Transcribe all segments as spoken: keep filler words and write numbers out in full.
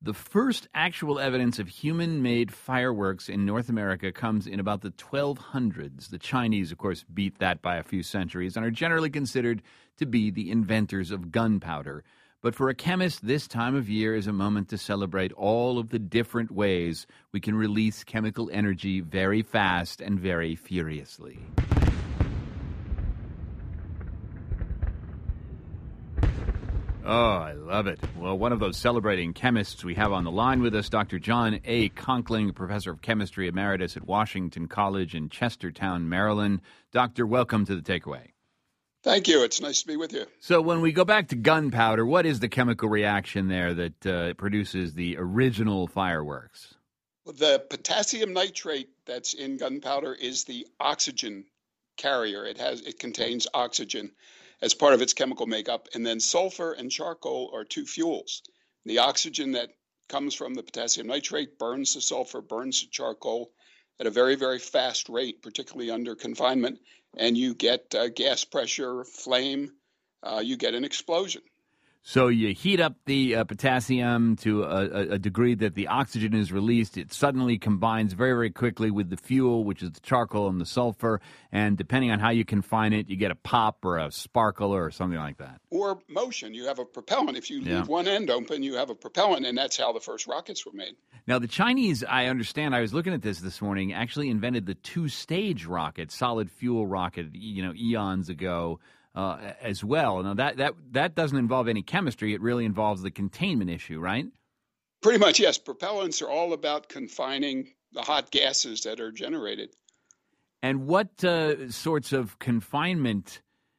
The first actual evidence of human-made fireworks in North America comes in about the twelve hundreds. The Chinese, of course, beat that by a few centuries and are generally considered to be the inventors of gunpowder. But for a chemist, this time of year is a moment to celebrate all of the different ways we can release chemical energy very fast and very furiously. Oh, I love it. Well, one of those celebrating chemists we have on the line with us, Doctor John A. Conkling, professor of chemistry emeritus at Washington College in Chestertown, Maryland. Doctor, welcome to The Takeaway. Thank you. It's nice to be with you. So when we go back to gunpowder, what is the chemical reaction there that uh, produces the original fireworks? Well, the potassium nitrate that's in gunpowder is the oxygen carrier. It has it contains oxygen as part of its chemical makeup, and then sulfur and charcoal are two fuels. The oxygen that comes from the potassium nitrate burns the sulfur, burns the charcoal at a very, very fast rate, particularly under confinement, and you get uh, gas pressure, flame, uh, you get an explosion. So you heat up the uh, potassium to a, a degree that the oxygen is released. It suddenly combines very, very quickly with the fuel, which is the charcoal and the sulfur. And depending on how you confine it, you get a pop or a sparkle or something like that. Or motion. You have a propellant. If you Yeah. leave one end open, you have a propellant, and that's how the first rockets were made. Now, the Chinese, I understand, I was looking at this this morning, actually invented the two-stage rocket, solid fuel rocket, you know, eons ago. Uh, as well. Now, that, that, that doesn't involve any chemistry. It really involves the containment issue, right? Pretty much, yes. Propellants are all about confining the hot gases that are generated. And what uh, sorts of confinement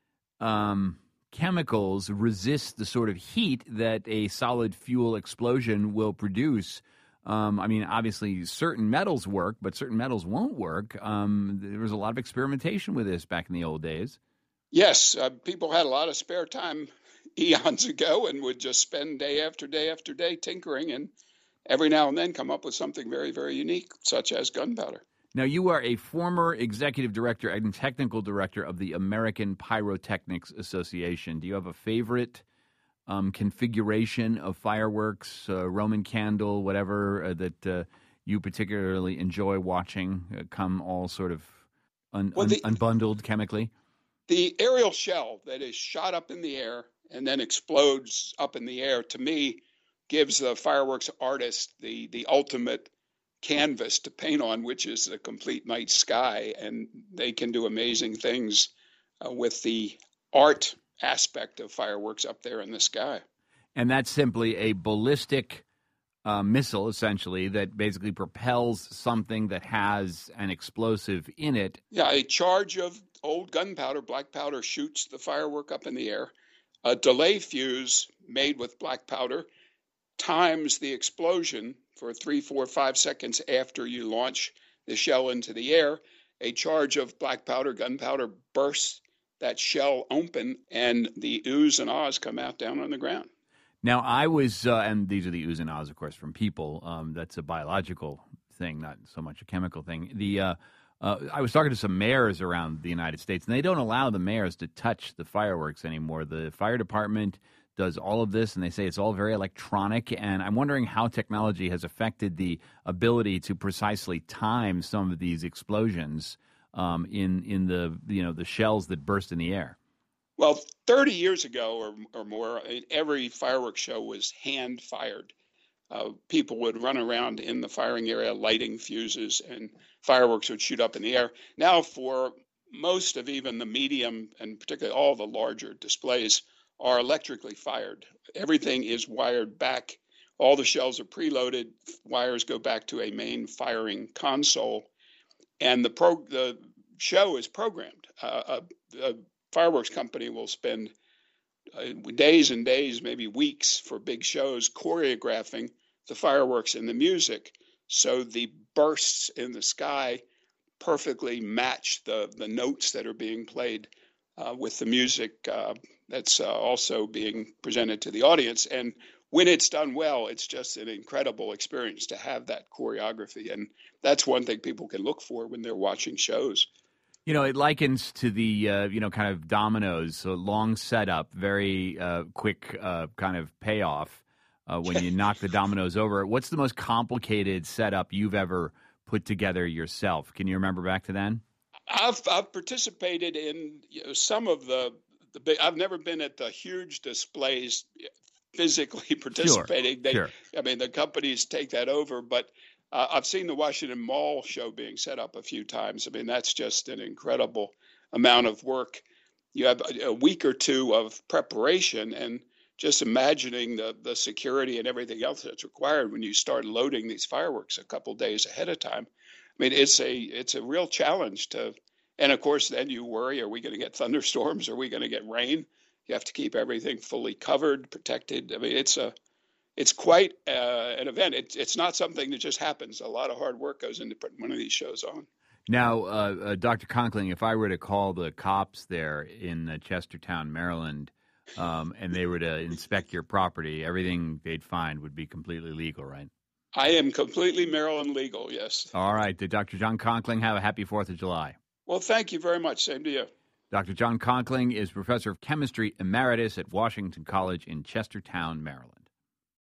um, chemicals resist the sort of heat that a solid fuel explosion will produce? Um, I mean, obviously, certain metals work, but certain metals won't work. Um, there was a lot of experimentation with this back in the old days. Yes, uh, people had a lot of spare time eons ago and would just spend day after day after day tinkering and every now and then come up with something very, very unique, such as gunpowder. Now, you are a former executive director and technical director of the American Pyrotechnics Association. Do you have a favorite um, configuration of fireworks, uh, Roman candle, whatever, uh, that uh, you particularly enjoy watching uh, come all sort of un- Well, the- un- unbundled chemically? The aerial shell that is shot up in the air and then explodes up in the air, to me, gives the fireworks artist the, the ultimate canvas to paint on, which is the complete night sky. And they can do amazing things uh, with the art aspect of fireworks up there in the sky. And that's simply a ballistic uh, missile, essentially, that basically propels something that has an explosive in it. Yeah, a charge of old gunpowder, black powder, shoots the firework up in the air. A delay fuse made with black powder times the explosion for three, four, five seconds after you launch the shell into the air. A charge of black powder, gunpowder, bursts that shell open, and the oohs and ahs come out down on the ground. Now, I was, uh, and these are the oohs and ahs, of course, from people. Um, that's a biological thing, not so much a chemical thing. The uh, uh, I was talking to some mayors around the United States, and they don't allow the mayors to touch the fireworks anymore. The fire department does all of this, and they say it's all very electronic. And I'm wondering how technology has affected the ability to precisely time some of these explosions um, in in the you know the shells that burst in the air. Well, thirty years ago or, or more, every fireworks show was hand fired. Uh, people would run around in the firing area lighting fuses, and fireworks would shoot up in the air. Now, for most of even the medium and particularly all the larger displays are electrically fired. Everything is wired back. All the shells are preloaded. Wires go back to a main firing console, and the pro the show is programmed. Uh, a, a fireworks company will spend uh, days and days, maybe weeks, for big shows choreographing the fireworks and the music, so the bursts in the sky perfectly match the the notes that are being played uh, with the music uh, that's uh, also being presented to the audience. And when it's done well, it's just an incredible experience to have that choreography. And that's one thing people can look for when they're watching shows. You know, it likens to the, uh, you know, kind of dominoes, so long setup, very uh, quick uh, kind of payoff. uh, when you knock the dominoes over. What's the most complicated setup you've ever put together yourself? Can you remember back to then? I've I've participated in you know, some of the the big. I've never been at the huge displays physically participating. Sure, they, sure. I mean, the companies take that over, but uh, I've seen the Washington Mall show being set up a few times. I mean, that's just an incredible amount of work. You have a week or two of preparation, and just imagining the the security and everything else that's required when you start loading these fireworks a couple days ahead of time. I mean, it's a it's a real challenge to, and of course, then you worry: are we going to get thunderstorms? Are we going to get rain? You have to keep everything fully covered, protected. I mean, it's a it's quite uh, an event. It's it's not something that just happens. A lot of hard work goes into putting one of these shows on. Now, uh, uh, Doctor Conkling, if I were to call the cops there in uh, Chestertown, Maryland, um, and they were to inspect your property, everything they'd find would be completely legal, right? I am completely Maryland legal, yes. All right. Did Doctor John Conkling have a happy fourth of July? Well, thank you very much. Same to you. Doctor John Conkling is professor of chemistry emeritus at Washington College in Chestertown, Maryland.